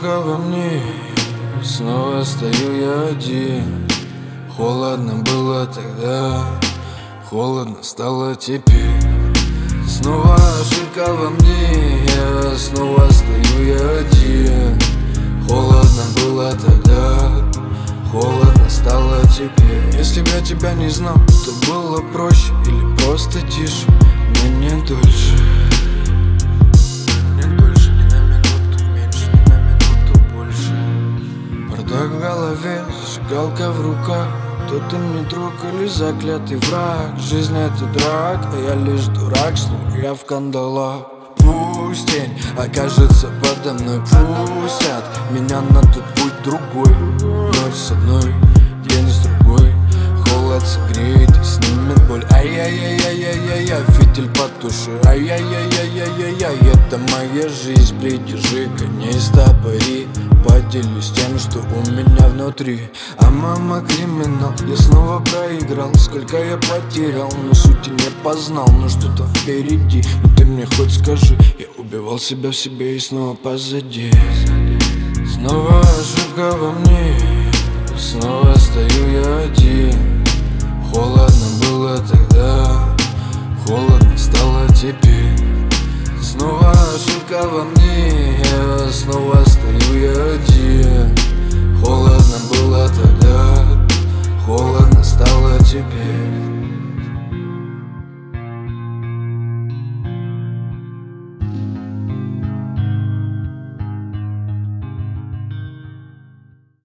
ошибка во мне, снова стою я один. Холодно было тогда, холодно стало теперь. Снова ошибка во мне, я снова стою я один. Холодно было тогда, холодно стало теперь. Если б я тебя не знал, то было проще или просто тише, но не дольше. Не дольше, ни на минуту меньше, ни на минуту больше. Бардак в голове, зажигалка в руках. То ты мне друг или заклятый враг. Жизнь это драк, а я лишь дурак. Снова я в кандалах. Пусть тень окажется подо мной, пустят меня на тот путь другой. Ночь с одной, день с другой. Холод согреет и снимет боль. Ай-яй-яй-яй-яй-яй, фитиль потуши. Ай-яй-яй-яй-яй-яй, это моя жизнь. Придержи коней стопори. Поделюсь тем, что у меня внутри. А мама криминал, я снова проиграл. Сколько я потерял, но сути не познал. Но что-то впереди, но ты мне хоть скажи. Я убивал себя в себе и снова позади. Снова ошибка